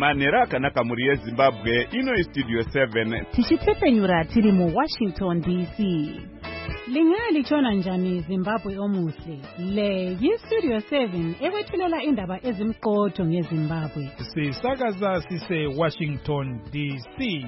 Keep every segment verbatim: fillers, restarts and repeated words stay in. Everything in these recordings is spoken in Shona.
Manera akanaka muri yeZimbabwe ino iStudio seven. Tichitepenyura tiri mu Washington D C. Lingali chona njani Zimbabwe omuhle. Le yiStudio seven ekwethulela indaba ezimqotho ngeZimbabwe. Sisakaza sise Washington D C.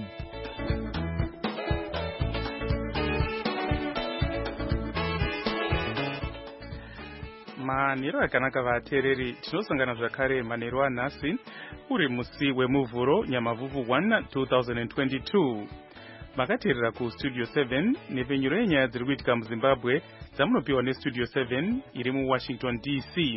Manero akanaka vateereri tinosangana zvakare manero anhasi uri musi wemuvhuro nyamavhuvhu one two thousand twenty-two. Makateerera kuStudio seven nepfenyuro yenyaya dziri kuitika muZimbabwe dzamunopiwa neStudio seven iri muWashington D C.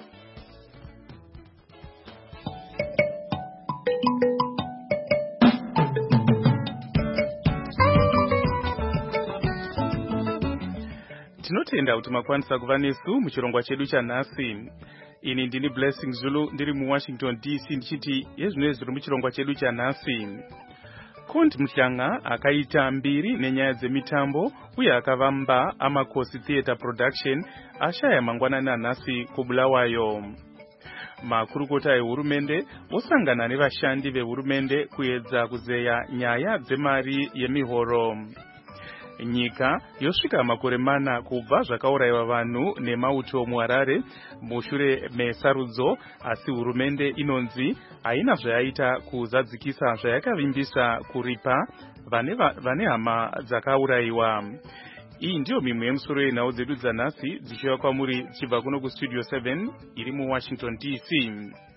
Tinotenda kuti makwanisa kuva nesu muchirongwa chedu chanhasi. Ini ndini Blessing Zulu ndiri muWashington D C ndichiti yezvinhu zviri muchirongwa chedu chanhasi. Konti Mhlanga akaita mbiri nenyaya dzemitambo uye akavamba Amakosi Theatre Production ashaya mangwanani anhasi kuBulawayo. Makurukota ehurumende osangana nevashandi vehurumende kuedza kuzeya nyaya dzemari yemihoro. Nyika yosvika makore mana kubva zvakaurayiwa vanhu nemauto muHarare mushure mesarudzo, asi hurumende inonzi haina zvayaita kuzadzikisa zvayakavimbisa kuripa vane, vane hama dzakaurayiwa. Iyi ndiyo mimwe yemusoro yenhau dzedu dzanhasi dzichiva kwamuri dzichibva kuno kuStudio seven iri muWashington D C.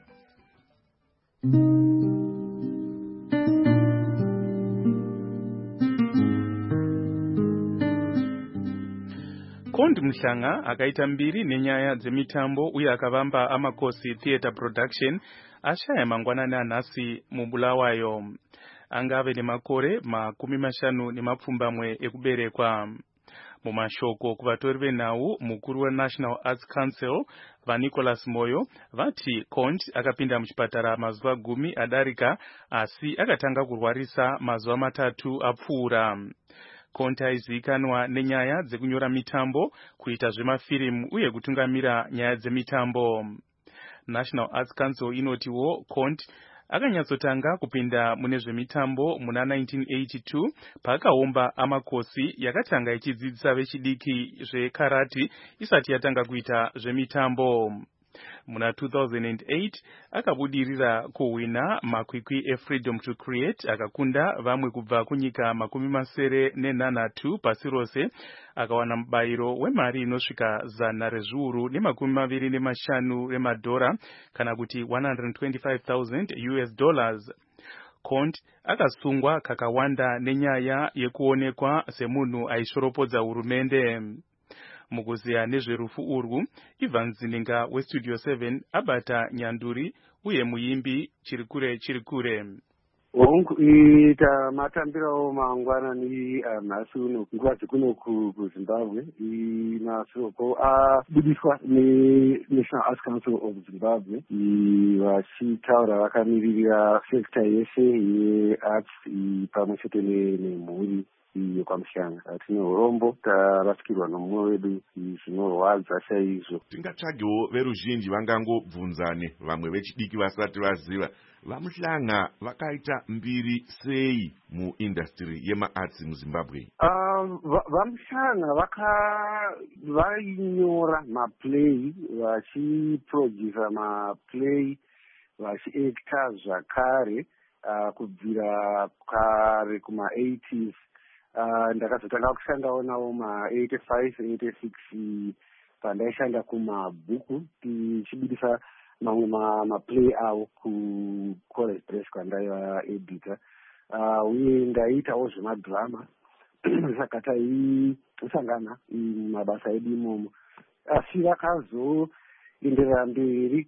Konti Mhlanga akaita mbiri nenyaya dzemitambo uye akavamba Amakosi Theatre Production ashaya mangwanani anhasi muBulawayo. Angave nemakore makumi mashanu nemapfumbamwe ekuberekwa. Mumashoko kuvatori venhau, mukuru weNational Arts Council vaNicholas Moyo vati Konti akapinda muchipatara mazuva gumi adarika asi akatanga kurwarisa mazuva matatu apfuura. Konti aizivikanwa nenyaya dzekunyora mitambo, kuita zvemafirimu uye kutungamira nyaya dzemitambo. National Arts Council inotiwo Konti akanyatsotanga kupinda mune zvemitambo muna nineteen eighty-two paakaumba Amakosi yakatanga ichidzidzisa vechidiki zvekarati isati yatanga kuita zvemitambo. Muna two thousand eight akabudirira kuhwina makwikwi eFreedom to Create akakunda vamwe kubva kunyika makumi masere nenhanhatu pasi rose, akawana mubayiro wemari inosvika zana rezviuru nemakumi maviri nemashanu remadhora kana kuti one hundred twenty-five thousand U S dollars. Konti akasungwa kakawanda nenyaya yekuonekwa semunhu aishoropodza hurumende. Mukuziya nezverufu urwu, Ivan Zininga weStudio seven abata nyanduri uye muimbi chirikure chirikure. Ita matambirawo mangwanani anhasi uno nguva dzekuno kuZimbabwe inasoko abudiswa neNational Arts Council of Zimbabwe vachitaura vakamiririra sekta yese yearts pamwe chete nemhuri yekwaMhlanga. Tine urombo tarasikirwa nomumwe wedu zvinorwadza chaizvo. Tingatsvagewo veruzhinji vangangobvunzane vamwe vechidiki vasati vaziva vaMhlanga vakaita mbiri sei muindustry yemaarts muZimbabwe. Um, vaMhlanga vaka vainyora maplay, vachiproducer maplay, vachiacta zvakare uh, kubvira kare kuma eighties. Uh, ndakazotanga kushandawo nawo ma eighty-five eighty-six pandaishanda kumabhuku tichibudisa mamwe maplay avo kuCollege Press kwandaiva editor. Uh, uye ndaitawo zvemadhirama saka taisangana mabasa edu imomo, asi vakazoenderera mberi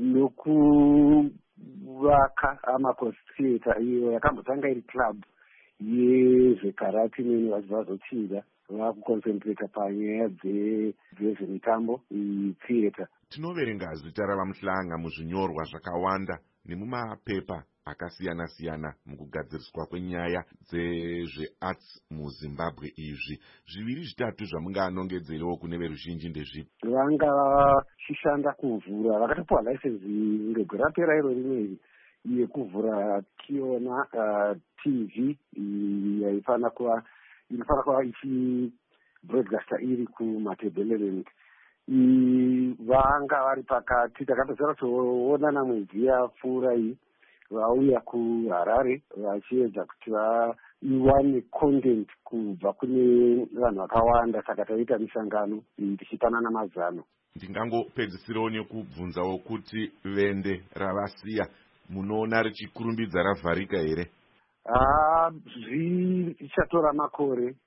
nokuvaka Amakosi Theatre iyo yakambotanga iri club yezvekarati neni vachivazotsida vakuconcentrata panyaya dzezvemitambo theatre. Tinoverenga zita ravaMhlanga muzvinyorwa zvakawanda nemumapepa akasiyana siyana mukugadziriswa kwenyaya dzezvearts muZimbabwe. Izvi zviviri zvitatu zvamunganongedzerewo kune veruzhinji ndezvipi? Vanga vachishanda kuvhura vakatopiwa license ndego rapera iro rimwe yekuvhura tiona uh, T V yaifana kuva inofana kuva ichi broadcaster iri kuMatabeleland. Vanga vari pakati takapedzera kuonana mwedzi yapfuura iyi vauya kuHarare vachiedza kuti vaiwane content kubva kune vanhu vakawanda, saka taita misangano tichipanana mazano. Ndingangopedzisirawo nekubvunzawo kuti vende ravasiya munoona richikurumbidza ravharika here? Ah, zvichatora makore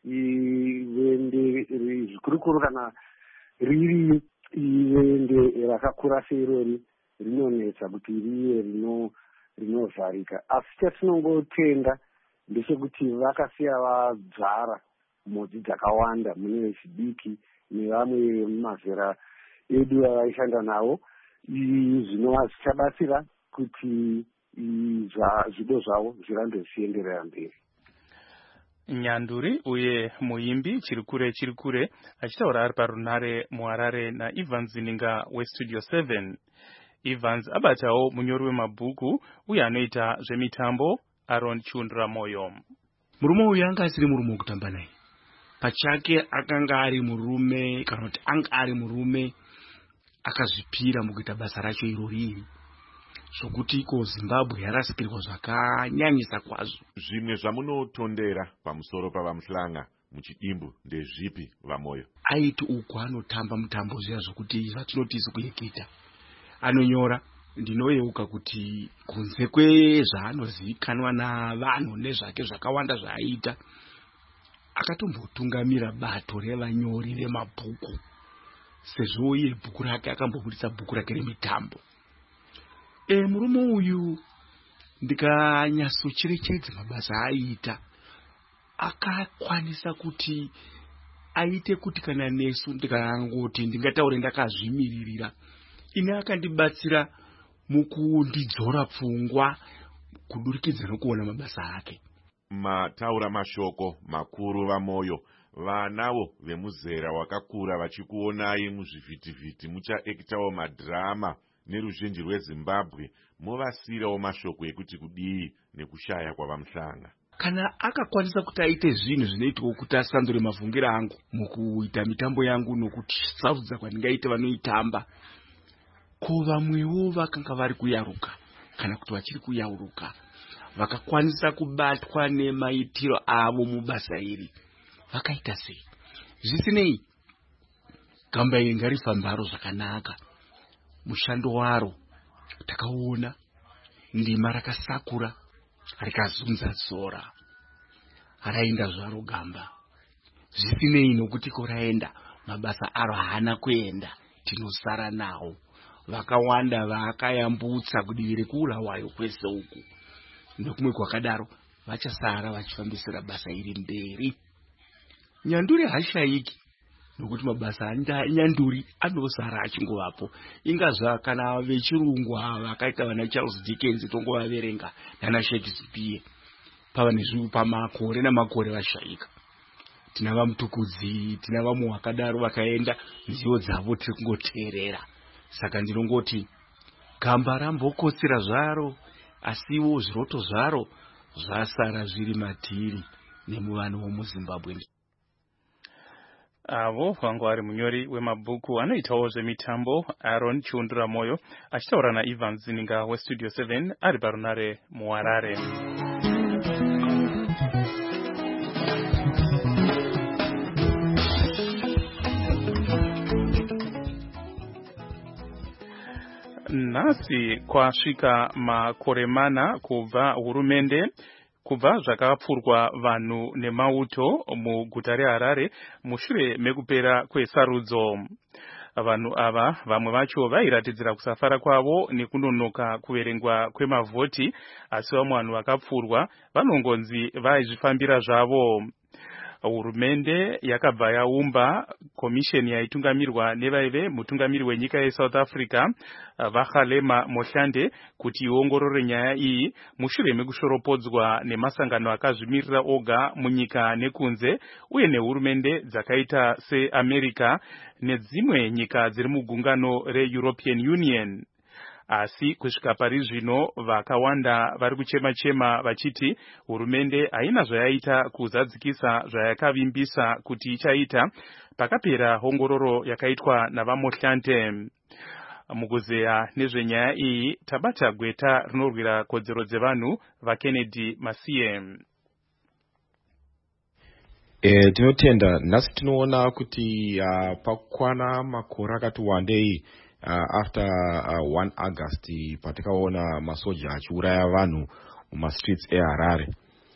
ivende zvikurukuru kana riri ivende rakakura seirori rinonetsa kuti rive rino rinovharika. Asi chatinongotenda ndechekuti vakasiya vadzvara mhodzi dzakawanda mune vechidiki nevamwe mazera edu vaishanda navo. Zvinova zvichabatsira kuti zvido zvavo zvirambe zvichienderera mberi. Nyanduri uye muimbi chirikure chirikure achitaura ari parunare muHarare naEvans Ninga weStudio seven. Evans abatawo munyori wemabhuku uye anoita zvemitambo Aaron Chundra Moyo. Murume uyu anga asiri murume wekutamba naye. Pachake akanga ari murume kana kuti anga ari murume akazvipira mukuita basa racho irori. Sokuti iko Zimbabwe yarasikirwa zvakanyanyisa kwazvo. Zvimwe zvamunotondera pamusoro pavamuhlanga muchidimbu ndezvipi vaMoyo? Aiti uku anotamba mutambo zviya zvokuti zvatinoti isi kuyeketa. Anonyora ndinoyeuka kuti kunze kwezvaanozivikanwa navanhu nezvake zvakawanda zvaaita, akatombotungamira bato revanyori vemabhuku, sezvo iye bhuku rake akambobudisa bhuku rake remitambo. E, murume uyu ndikanyatsocherechedza mabasa aiita, akakwanisa kuti aite kuti kana nesu ndikangoti ndingataure ndakazvimiririra, ine akandibatsira mukundidzora pfungwa kudurikidza nokuona mabasa ake. Mataura mashoko makuru vaMoyo, vanavo vemuzera wakakura vachikuonai muzvivhitivhiti muchaekitawo madhirama neruzhinji rweZimbabwe, movasirawo mashoko ekuti kudii nekushaya kwavamuhlanga. Kana akakwanisa kuti aite zvinhu zvinoitwa kuti asandure mavhungiro angu mukuita mitambo yangu nokuti sarudza kwandingaita vanoitamba, ko vamwewo vakanga vari kuyaruka kana kuti vachiri kuyauruka vakakwanisa kubatwa nemaitiro avo mubasa iri, vakaita sei? Zvisinei, gamba iri ngarifambaro zvakanaka. Mushando waro takaona ndima rakasakura rikazunza dzora, raenda zvaro gamba. Zvisinei nokuti koraenda mabasa aro haana kuenda, tinosara nawo. Vakawanda vakayambutsa kudivi rekuurawayo kwese uku, nokumwe kwakadaro vachasara vachifambisira basa iri mberi. Nyanduri hashaiki nokuti mabasa anyanduri anosara achingovapo. Ingazva kana vechirungu vakaita vana Charles Dickens tongovaverenga nana Shakespeare pava nezviu pamakore namakore vashaika. Tina vamutukudzi, tina vamwe vakadaro vakaenda, nziyo dzavo tiri kungoteerera. Saka ndinongoti gamba rambokotsira zvaro, asiwo zviroto zvaro zvasara zviri matiri nemuvanhu vomuZimbabwe. Avo vangu ari munyori wemabhuku anoitawo zvemitambo Aaron Chundra Moyo achitaura naEvans Ninga weStudio seven ari parunare muHarare. Nhasi kwasvika makore mana kubva hurumende kubva zvakapfurwa vanhu nemauto muguta reHarare mushure mekupera kwesarudzo. Vanhu ava vamwe vacho vairatidzira kusafara kwavo nekunonoka kuverengwa kwemavhoti, asi vamwe vanhu vakapfurwa vanongonzi vaizvifambira zvavo. Hurumende yakabva yaumba komisheni yaitungamirwa nevaive mutungamiri wenyika yeSouth Africa Vakhalema Mohlande kuti iongorore nyaya iyi mushure mekushoropodzwa nemasangano akazvimirira oga munyika nekunze uye nehurumende dzakaita seAmerica nedzimwe nyika dziri mugungano reEuropean Union. asi kusvika pari zvino vakawanda vari kuchema chema vachiti hurumende haina zvayaita kuzadzikisa zvayakavimbisa kuti ichaita pakapera ongororo yakaitwa navaMotlanthe. Mukuzeya nezvenyaya iyi tabata gweta rinorwira kodzero dzevanhu vaKennedy Masiye. E, tinotenda nhasi tinoona kuti uh, pakwana makore akati wandei uh, after uh, one August patakaona masoja achiuraya vanhu mumastreets eHarare.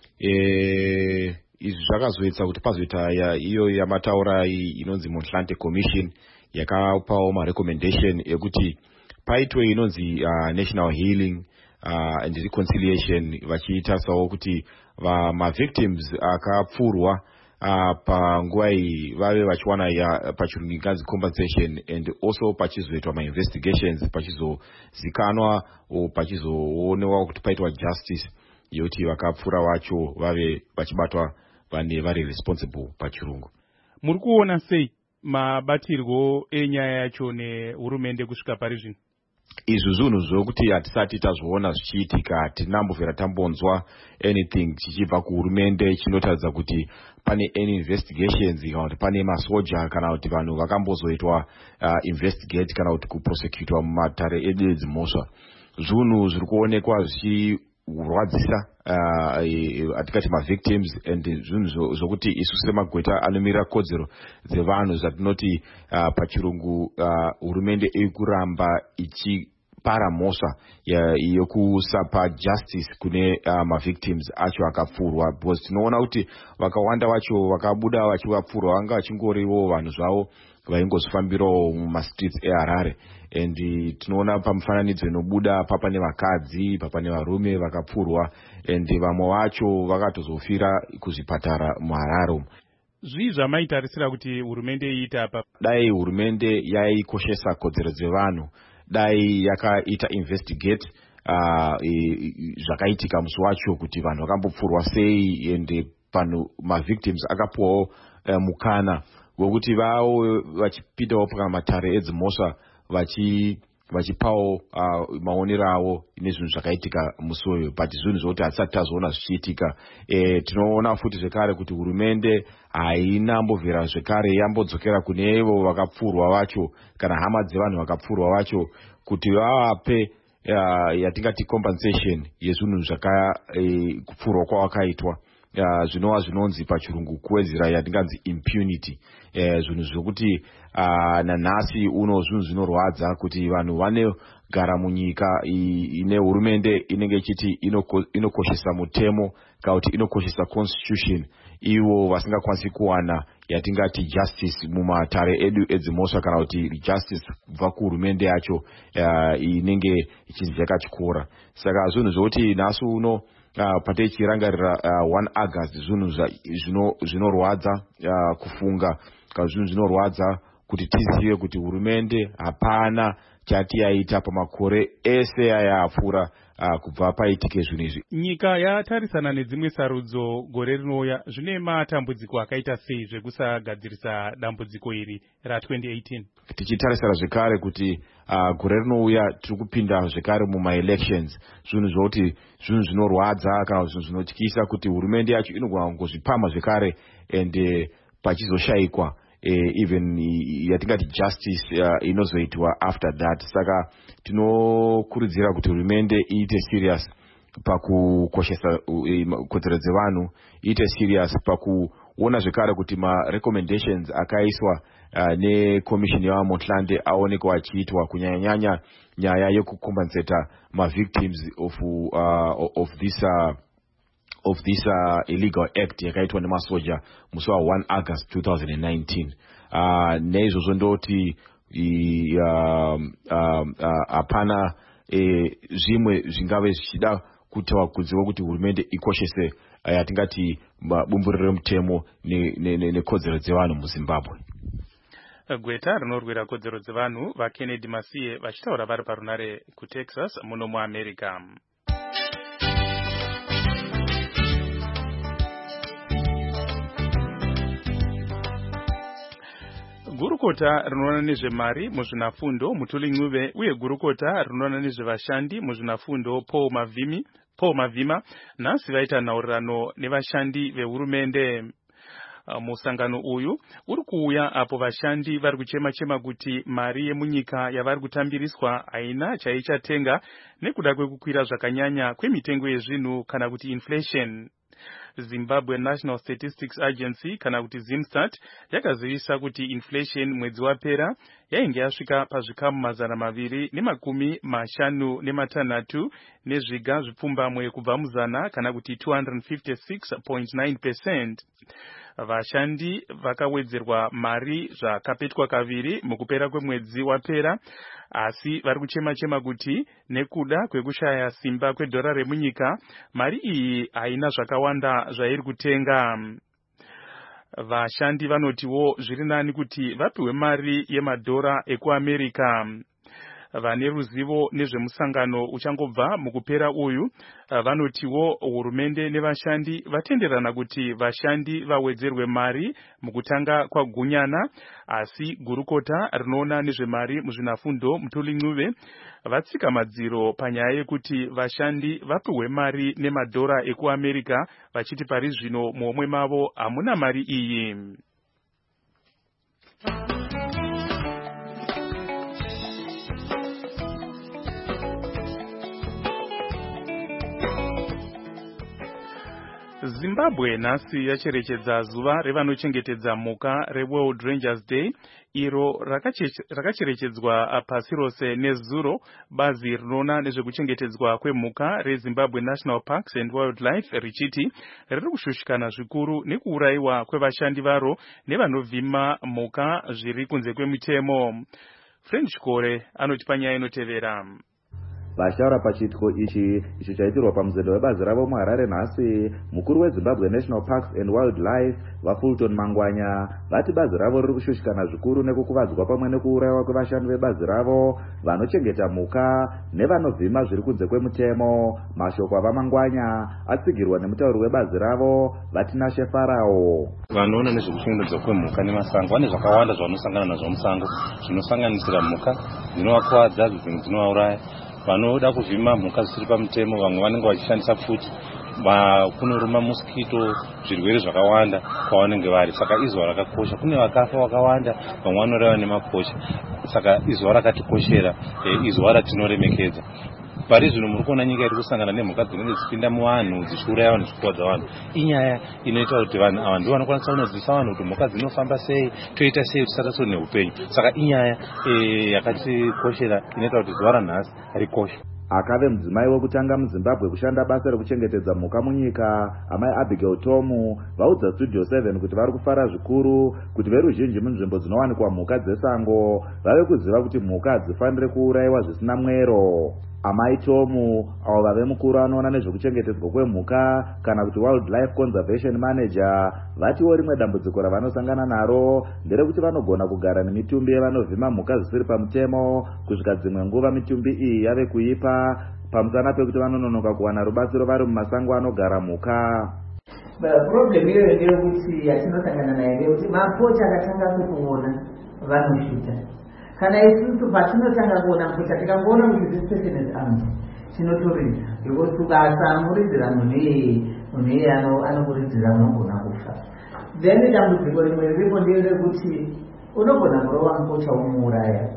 E, izvi zvakazoita kuti pazoita iyo yamataura inonzi Motlanthe Commission yakapawo marecommendation ekuti paitwe inonzi uh, national healing uh, and reconciliation vachitarisawo kuti mavictims akapfurwa Uh, panguva iyi vave vachiwana ya pachirungu inganzi compensation and also pachizoitwa ma-investigations pachizozikanwa o pachizoonewa kuti paitwa justice yekuti vakapfura vacho vave vachibatwa vane vari responsible pachirungu. Muri kuona sei mabatirwo enyaya yacho nehurumende kusvika pari zvino? Izvi zvinhu zvokuti hatisati tazviona zvichiitika, hatinambovhera tambonzwa anything chichibva kuhurumende chinotaridza kuti pane any investigations kana kuti pane masoja kana kuti vanhu vakambozoitwa uh, investigate kana kuti kuprosecutwa mumatare edu edzimhosva. Zvinhu zviri kuonekwa zvichirwadzisa hatikati uh, mavictims and zvinhu zvokuti isu semagweta anomira kodzero dzevanhu zvatinoti uh, pachirungu hurumende uh, iri kuramba ichi para mhosva yokusapa justice kune uh, mavictims acho akapfurwa, because tinoona kuti vakawanda vacho vakabuda vachivapfurwa vanga vachingoriwo vanhu zvavo vaingozifambirawo mumastreets eHarare. And uh, tinoona pamufananidzo inobuda papa nevakadzi papa nevarume vakapfurwa and vamwe vacho vakatozofira kuzvipatara muHarare. Zvii zvamaitarisira kuti hurumende iita apa? Dai hurumende yaikoshesa kodzero dzevanhu, dai yakaita investigate uh, zvakaitika musi wacho kuti vanhu vakambopfurwa sei and panhu mavictims akapuwawo uh, mukana wekuti vavo vachipindawo pakamatare edzimhosva vachi vachipawo uh, maonero avo nezvinhu zvakaitika musi uyu, but zvinhu zvokuti hatisati tazoona zvichiitika. E, tinoona futi zvekare kuti hurumende hainambovhera zvekare yambodzokera kune ivo vakapfurwa vacho kana hama dzevanhu vakapfurwa vacho kuti vavape uh, yatingati compensation yezvinhu zvakapfurwa uh, kwavakaitwa. Uh, zvinova zvinonzi pachirungu kuwedzera yatinganzi impunity. Eh, zvinhu zvokuti uh, nanhasi uno zvinhu zvinorwadza kuti vanhu vanogara munyika ine hurumende inenge ichiti inokoshesa mutemo kana kuti inokoshesa constitution, ivo vasingakwanisi kuwana yatingati justice mumatare edu edzimhosva kana kuti justice kubva kuhurumende yacho uh, inenge ichinzi yakachikora. Saka zvinhu zvokuti nhasi uno Uh, pate chirangarira uh, one August zvinhu zvinorwadza uh, kufunga kana zvinhu zvinorwadza kuti tizive kuti hurumende hapana chati yaita pamakore ese ayapfuura uh, kubva paitike zvinhu izvi. Nyika yatarisana nedzimwe sarudzo gore rinouya, zvine matambudziko akaita sei zvekusagadzirisa dambudziko iri ra twenty eighteen? Tichitarisira zvekare kuti uh, gore rinouya tiri kupinda zvekare muma-elections, zvinhu zvokuti zvinhu zvinorwadza kana zvinhu zvinotyisa kuti hurumende yacho inogona kungozvipama zvekare and uh, pachizoshayikwa Uh, even uh, yatingati justice uh, inozoitwa after that. Saka tinokurudzira kuti hurumende iite serious pakukoshesa uh, kodzero dzevanhu, iite serious pakuona zvekare kuti ma-recommendations akaiswa uh, necommission yavaMotlanthe aonekwa achiitwa, kunyanya-nyanya nyaya yekukompensata ma-victims of, uh, of this uh, of this uh, illegal act yakaitwa nemasoja musi wa one August twenty nineteen. Uh, neizvozvo ndoti hapana uh, uh, uh, zvimwe zvingave zvichida kutaura kudziwa kuti hurumende ikoshese uh, yatingati bumburiro remutemo nekodzero ne, ne dzevanhu muZimbabwe. Gweta rinorwira kodzero dzevanhu vaKennedy Masiye vachitaura vari parunare kuTexas muno muAmerica. gurukota rinoona nezvemari muzvinafundo Mutuli Ncube uye gurukota rinoona nezvevashandi muzvinafundo Paul Mavimi Paul Mavima nhasi vaita nhaurirano nevashandi vehurumende. Musangano uyu uri kuuya apo vashandi vari kuchema chema kuti mari yemunyika yavari kutambiriswa haina chaichatenga nekuda kwekukwira zvakanyanya kwemitengo yezvinhu kana kuti inflation. Zimbabwe National Statistics Agency kana kuti ZIMSTAT yakazivisa kuti inflation mwedzi wapera yainge yasvika pazvikamu mazana maviri nemakumi mashanu nematanhatu nezviga zvipfumbamwe kubva muzana kana kuti two hundred fifty-six point nine percent. Vashandi vakawedzerwa mari zvakapetwa kaviri mukupera kwemwedzi wapera, asi vari kuchema chema kuti nekuda kwekushaya simba kwedhora remunyika mari iyi haina zvakawanda zvairi kutenga. Vashandi vanotiwo zviri nani kuti vapiwe mari yemadhora ekuAmerica. Vane ruzivo nezvemusangano uchangobva mukupera uyu vanotiwo hurumende nevashandi vatenderana kuti vashandi vawedzerwe mari mukutanga kwagunyana, asi gurukota rinoona nezvemari muzvinafundo Mutuli Ncube vatsika madziro panyaya yekuti vashandi vapiwe mari nemadhora ekuAmerica vachiti pari zvino muhomwe mavo hamuna mari iyi. Zimbabwe nhasi yacherechedza zuva revanochengetedza mhuka reWorld Rangers Day, iro rakacherechedzwa pasi rose nezuro bazi rinoona nezvekuchengetedzwa kwemhuka reZimbabwe National Parks and Wildlife richiti riri kushushikana zvikuru nekuurayiwa kwevashandi varo nevanovhima mhuka zviri kunze kwemutemo. French Kore anoti panyaya inotevera. Vashara pachitiko ichi icho chaitirwa pamuzedo webazi ravo muHarare nhasi, mukuru weZimbabwe National Parks and Wildlife vaFulton Mangwanya vati bazi ravo riri kushushikana zvikuru nekukuvadzwa pamwe nekuurayiwa kwevashandi vebazi ravo vanochengeta mhuka nevanovhima zviri kunze kwemutemo. Mashoko avaMangwanya atsigirwa nemutauri webazi ravo Vatinashe Farao. Vanoona nezvekuchengetedzwa kwemhuka nemasango vane zvakawanda zvavanosangana nazvo musango, zvinosanganisira mhuka dzinovakuvadza, dzimwe dzinovauraya. Vanoda kuvhima mhuka zvisiri pamutemo, vamwe vanenge vachishandisa futi kunoruma mosquito, zvirwere zvakawanda kwavanenge vari. Saka izuva rakakosha. Kune vakafa vakawanda, vamwe vanoreva nemaposha. Saka izuva rakatikoshera, izuva ratinoremekedza. Pari zvino muri kuona nyika iri kusangana nemhuka dzinenge dzichipinda muvanhu dzichiuraya vanhu zvikuvadza vanhu. Inyaya inoita kuti vanhu ava ndivo vanokwanisa kunodzidzisa vanhu kuti mhuka dzinofamba sei, toita sei tisataso neupenyu. Saka inyaya yakatikoshera inoita kuti zuva ranhasi rikoshe. Akave mudzimai wekutanga muZimbabwe kushanda basa rekuchengetedza mhuka munyika, amai Abigail Tomu vaudza Studio seven kuti vari kufara zvikuru kuti veruzhinji munzvimbo dzinowanikwa mhuka dzesango vave kuziva kuti mhuka hadzifaniri kuurayiwa zvisina mwero. Amai Tomu avo vave mukuru anoona nezvekuchengetedzwa kwemhuka kana kuti Wildlife Conservation Manager vatiwo rimwe dambudziko ravanosangana naro nderekuti vanogona kugara nemitumbi yevanovhima mhuka zvisiri pamutemo kusvika dzimwe nguva mitumbi iyi yave kuipa pamusana pekuti vanononoka kuwana rubatsiro vari mumasango anogara mhuka. Problem iyoyo ndeyekuti yatinosangana nayo ndeyekuti mapocha akatanga kukuona vanoshuta. Kana isusu patinotanga kuona mpocha tikangoona kuti this person is armed tinotoridza, because ukasamuridzira munhu anokuridzira unogona kufa. Then dambudziko rimwe riripo nderekuti unogona kurova mpocha womuuraya.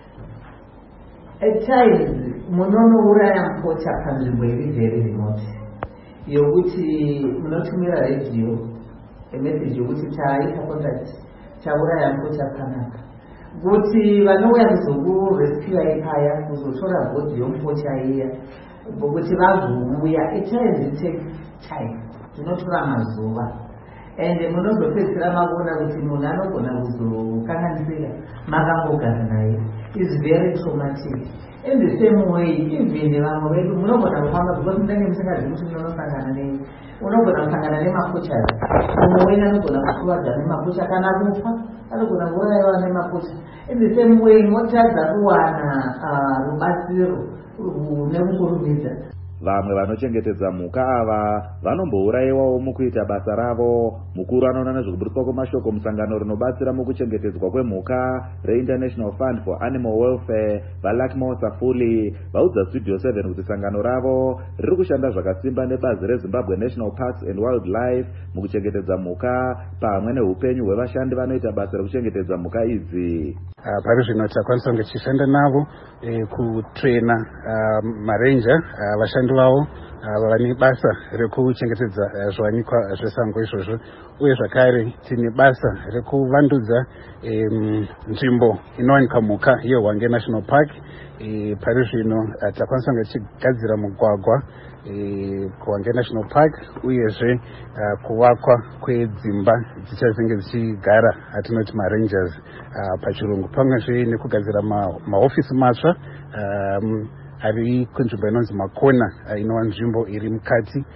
At times munonouraya mpocha panzvimbo iri very remote yokuti munotumira radio emessage yokuti taita contact tauraya mpocha panapa, kuti vanouya kuzokurescue ikaya kuzotora bhodhi yomupocha iya kuti vazouya. At times it takes time, zvinotora mazuva, and munozopedzisira makuona kuti munhu anogona kuzokanganisira makangogara naye. Is very traumatic. In the same way, even vamwe vedu munogona kufamba because munenge musingazivi kuti munosangana nei, unogona kusangana nemapocha. Mumwe wenyu anogona kukuvadza nemapocha kana kufa, anogona kuurayiwa nemapocha. In the same way, mota dzakuwana rubatsiro nemukurumidza vamwe vanochengetedza mhuka ava vanombourayiwawo mukuita basa ravo. Mukuru anoona nezvekuburiswa kwemashoko musangano rinobatsira mukuchengetedzwa kwemhuka reInternational Fund for Animal Welfare vaLakmo Safuli vaudza Studio seven kuti sangano ravo riri kushanda zvakasimba nebazi reZimbabwe National Parks and Wildlife mukuchengetedza mhuka pamwe neupenyu hwevashandi vanoita basa rekuchengetedza mhuka idzi. Uh, pari zvino takwanisa kunge tichishanda navo eh, kutraina uh, marenja uh, vashandi vavo uh, vane basa rekuchengetedza uh, zviwanikwa zvesango izvozvo, uye zvakare tine basa rekuvandudza um, nzvimbo inowanikwa mhuka yeHwange National Park. E, pari zvino uh, takwanisa kunge tichigadzira mugwagwa e, kuHwange National Park, uyezve uh, kuvakwa kwedzimba dzichange dzichigara atinoti marangers uh, pachirungu, pamwezve nekugadzira mahofisi ma matsva um, ari kunzvimbo inonzi Makona uh, inova nzvimbo iri mukati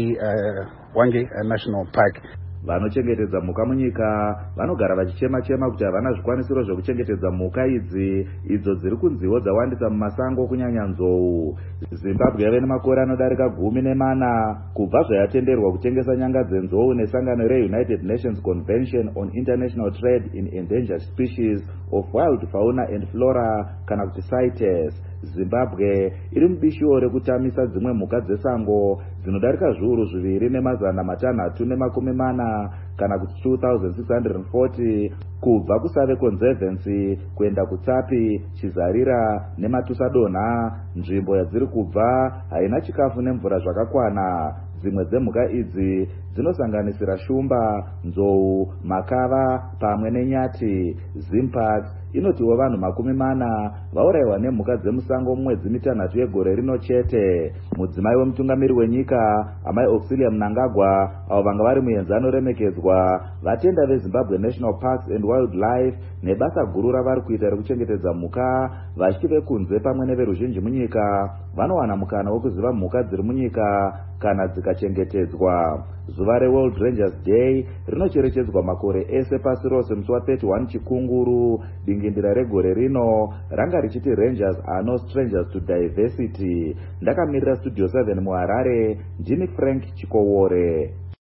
meHwange uh, National Park. Vanochengetedza mhuka munyika vanogara vachichema-chema kuti havana zvikwanisiro zvekuchengetedza mhuka idzi idzo dziri kunziwo dzawandisa mumasango kunyanya nzou. Zimbabwe yave nemakore anodarika gumi nemana kubva zvayatenderwa kutengesa nyanga dzenzou nesangano reUnited Nations Convention on International Trade in Endangered Species of Wild Fauna and Flora kana kuti CITES. Zimbabwe iri mubisho rekutamisa dzimwe mhuka dzesango dzinodarika zviuru zviviri nemazana matanhatu nemakumi mana kana kuti two thousand six hundred forty kubva kusave conservancy kuenda kutsapi, chizarira nematusadonha. Nzvimbo yadziri kubva haina chikafu nemvura zvakakwana. Dzimwe dzemhuka idzi dzinosanganisira shumba, nzou, makava pamwe nenyati. Zimpact inotiwo vanhu makumi mana vaurayiwa nemhuka dzemusango mumwedzi mitanhatu yegore rino chete. Mudzimai wemutungamiri wenyika Amai Auxilia Mnangagwa, avo vanga vari muenzano remekedzwa, vatenda veZimbabwe National Parks and Wildlife nebasa guru ravari kuita rekuchengetedza mhuka, vachiti vekunze pamwe neveruzhinji munyika vanowana mukana wekuziva mhuka dziri munyika kana dzikachengetedzwa. Zuva reWorld Rangers Day rinocherechedzwa makore ese pasi rose musi wa thirty-one Chikunguru. Dingindira regore rino ranga richiti Rangers are no strangers to diversity. Ndakamirira Studio seven muHarare, ndini Frank Chikowore.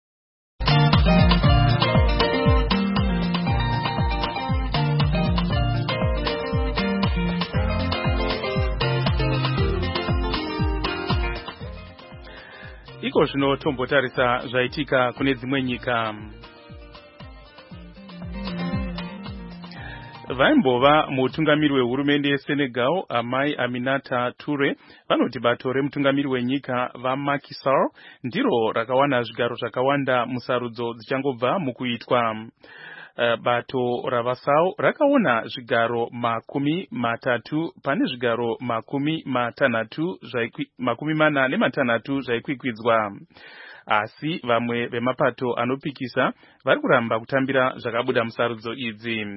Iko zvino tombotarisa zvaitika kune dzimwe nyika. Vaimbova mutungamiri wehurumende yeSenegal Amai Aminata Toure vanoti bato remutungamiri wenyika vaMacky Sall ndiro rakawana zvigaro zvakawanda musarudzo dzichangobva mukuitwa. Uh, bato ravasau rakaona zvigaro makumi matatu pane zvigaro makumi matanhatu makumi mana nematanhatu zvaikwikwidza. Asi vamwe vemapato anopikisa vari kuramba kutambira zvakabuda musarudzo idzi.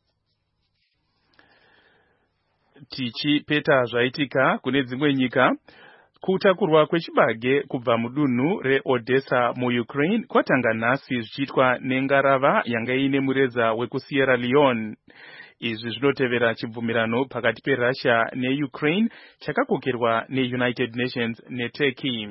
Tichipeta zvaitika kune dzimwe nyika, kutakurwa kwechibage kubva mudunhu reOdessa muUkraine kwatanga nhasi zvichiitwa nengarava yanga ine mureza wekuSierra Leone. Izvi zvinotevera chibvumirano pakati peRussia neUkraine chakakokerwa neUnited Nations neTurkey.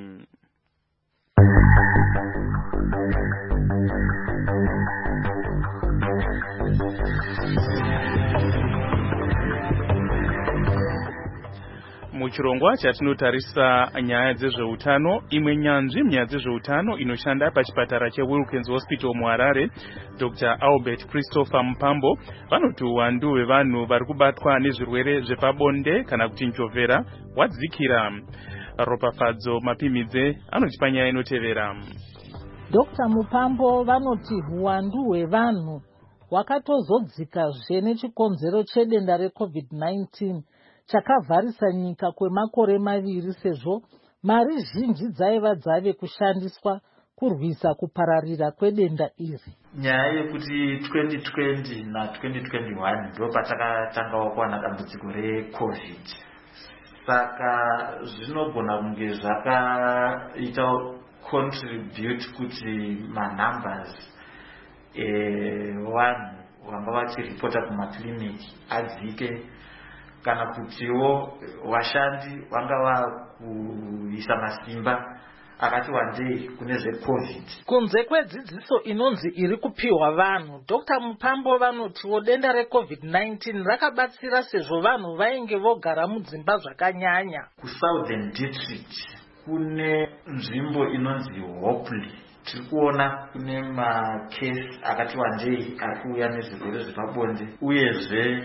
Muchirongwa chatinotarisa nyaya dzezveutano, imwe nyanzvi munyaya dzezveutano inoshanda pachipatara cheWilkins Hospital muHarare, Doctor Albert Christopher Mupambo, vanoti uwandu hwevanhu vari kubatwa nezvirwere zvepabonde kana kuti njovera wadzikira. Ropafadzo Mapimidze anotipa nyaya inotevera. Doctor Mupambo vanoti uwandu hwevanhu hwakatozodzikazve nechikonzero chedenda reCovid nineteen chakavharisa nyika kwemakore maviri, sezvo mari zhinji dzaiva dzave kushandiswa kurwisa kupararira kwedenda iri. Nyaya yekuti twenty twenty na twenty twenty-one ndo patakatanga kuwana dambudziko reCovid, saka zvinogona kunge zvakaita contribute kuti manumbers evanhu vanga vachiripota kumakliniki adzike, kana kutiwo vashandi vanga vakuisa masimba akati wandei kune zvecovid. Kunze kwedzidziso inonzi iri kupiwa vanhu, Doctor Mupambo vanotiwo denda recovid nineteen rakabatsira sezvo vanhu vainge vogara mudzimba zvakanyanya. Kusouthern district kune nzvimbo inonzi Hopley. Tiri kuona kune makesi akati wandei ari kuuya nezvirwere zvepabonde, uyezve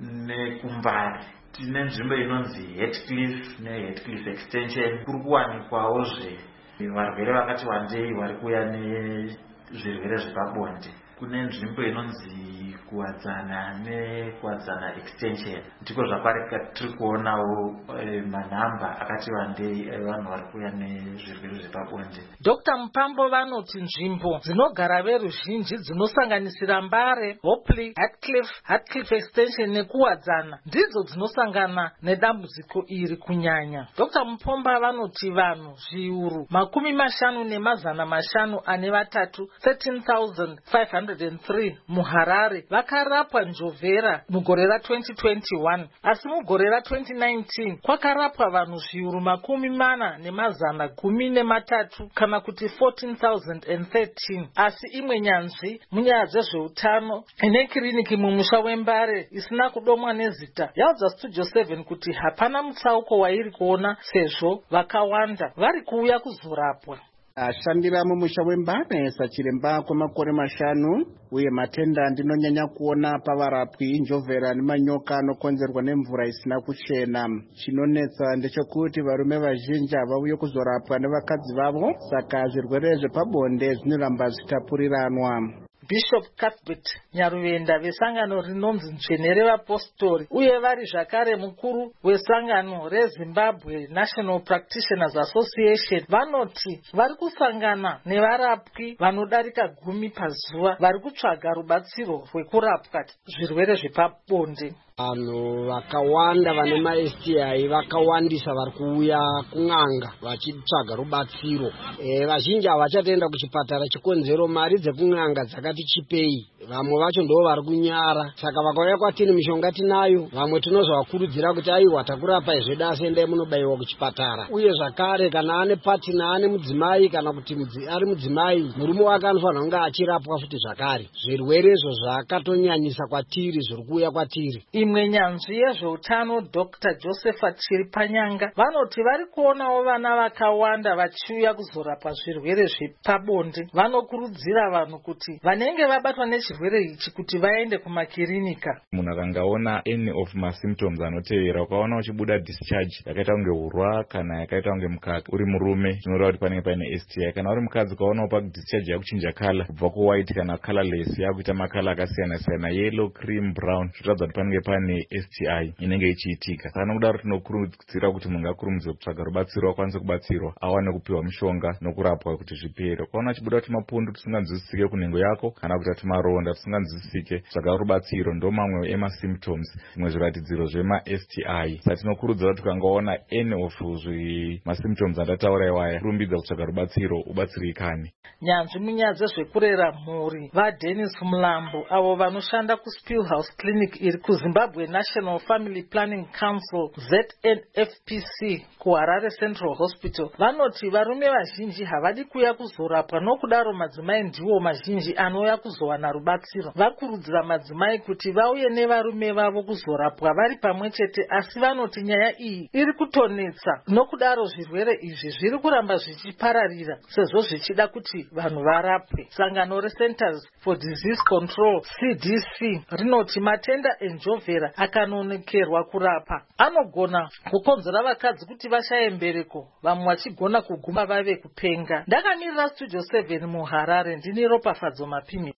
nekumbari tine nzvimbo inonzi Heathcliff neHeathcliff extension. Kuri kuwanikwawozve varwere vakati wandei vari kuuya nezvirwere zvepabonde. Kune nzvimbo inonzi Kuwadzana neKuwadzana extension. Ndiko zvaparika tiri kuonawo e, manhamba akati wandei evanhu vari kuuya nezvirwere zvepabonde. Doctor Mupambo vanoti nzvimbo dzinogara veruzhinji dzinosanganisira Mbare, Hopley, Heathcliff, Heathcliff extension nekuwadzana ndidzo dzinosangana nedambudziko iri kunyanya. Doctor Mupomba vanoti vanhu zviuru makumi mashanu nemazana mashanu ane vatatu thirteen thousand five hundred three muHarare vakarapwa njovhera mugore ra twenty twenty-one, asi mugore ra twenty nineteen kwakarapwa vanhu zviuru makumi mana nemazana gumi nematatu kana kuti fourteen thousand thirteen. Asi imwe nyanzvi munyaya dzezveutano ine kiriniki mumusha weMbare isina kudomwa nezita yaudza Studio seven kuti hapana mutsauko wairi kuona sezvo vakawanda vari kuuya kuzorapwa. Ashandira mumusha weMbare sachiremba kwemakore mashanu, uye matenda ndinonyanya kuona pavarapwi njovhera nemanyoka anokonzerwa nemvura isina kuchena. Chinonetsa ndechekuti varume vazhinji havauye kuzorapwa nevakadzi vavo, saka zvirwere zvepabonde zvinoramba zvichitapuriranwa. Bishop Cuthbert Nyaruvenda vesangano rinonzi Nzvenere vapostori uye vari zvakare mukuru wesangano reZimbabwe National Practitioners Association vanoti vari kusangana nevarapwi vanodarika gumi pazuva vari kutsvaga rubatsiro rwekurapwa zvirwere zvepabonde. Vanhu vakawanda vane ma-S T I vakawandisa vari kuuya kun'anga vachitsvaga rubatsiro. E, vazhinji havachatenda kuchipatara chikonzero mari dzekun'anga dzakati chipei. Vamwe vacho ndo vari kunyara. Saka vakauya kwatiri mishonga tinayo. Vamwe tinozovakurudzira kuti aiwa takurapa zvedasi endai munobaiwa kuchipatara. Uye zvakare kana ane patina ane mudzimai kana kuti mudzi, ari mudzimai murume wake anofanira kunge achirapwa futi zvakare. Zvirwerezvo zvakatonyanyisa kwatiri zviri kuuya kwatiri. Imwe nyanzvi yezveutano Doctor Josephat Chiripanyanga vanoti vari kuonawo vana vakawanda vachiuya kuzorapwa zvirwere zvepabonde. Vanokurudzira vanhu kuti vanenge vabatwa nechirwere ichi kuti vaende kumakirinika. Munhu akangaona any of masymptoms anotevera, ukaona uchibuda discharge yakaita kunge urwa kana yakaita kunge mukaka uri murume, zvinoreva kuti panenge paine S T I. Kana uri mukadzi ukaonawo padischarge yakuchinja kala kubva kuwhite kana colorless yakuita makala akasiyana siyana, yellow, cream, brown, zvinoratidza kuti panenge pane S T I inenge ichiitika. Saka nokudaro tinokurudzira kuti munhu ngakurumidze kutsvaga rubatsiro, akwanise kubatsirwa, awane kupiwa mishonga nokurapwa kuti zvipere. Ukaona chibuda kuti mapundu tisinganzwisisike kunhengo yako kana kuti timaronda tisinganzwisisike, tsvaga rubatsiro. Ndo mamwe emasymptoms, zvimwe zviratidziro zvema-S T I. Saka tinokurudzira kuti ukangaona any of masymptoms andataura iwaya, kurumbidza kutsvaga rubatsiro ubatsirikane. Nyanzvi munyaya dzezvekurera mhuri vaDennis Mulambo avo vanoshanda kuSpillhouse Clinic iri kuZimbabwe National Family Planning Council Z N F P C kuHarare Central Hospital vanoti varume vazhinji havadi kuuya kuzorapwa, nokudaro madzimai ndiwo mazhinji anouya kuzowana rubatsiro. Vakurudzira madzimai kuti vauye nevarume vavo kuzorapwa vari pamwe chete, asi vanoti nyaya iyi iri kutonetsa, nokudaro zvirwere izvi zviri kuramba zvichipararira sezvo zvichida kuti vanhu varapwe. Sangano reCenters for Disease Control C D C rinoti matenda enjovhera akanonokerwa kurapa anogona kukonzera vakadzi kuti vashaye mbereko, vamwe vachigona kuguma vave kupenga. Ndakamirira Studio seven muHarare, ndini Ropafadzo Mapimi.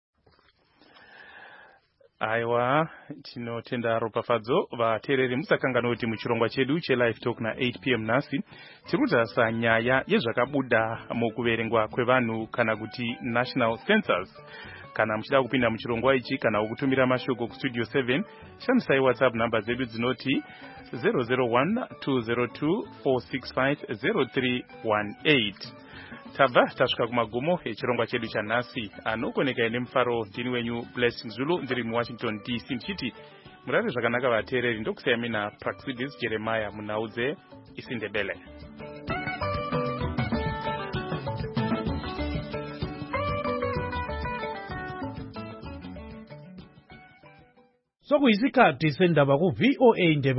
Aiwa, tinotenda Ropafadzo. Vateereri musakanganwe kuti muchirongwa chedu cheLive Talk na eight p m nhasi tirikutarisa nyaya yezvakabuda mukuverengwa kwevanhu kana kuti National Census. Kana muchida kupinda muchirongwa ichi kana kutumira mashoko kuStudio seven, shandisai WhatsApp namba dzedu dzinoti zero zero one two zero two four six five zero three one eight. Tabva tasvika kumagumo echirongwa chedu chanhasi. Anokoneka ine mufaro ndini wenyu Blessing Zulu ndiri muWashington D C ndichiti murari zvakanaka vateereri. Ndokusiyai mina Praxidis Jeremiah Munaudze isindebele. Sokuyisikhathi sendaba ku V O A Indebe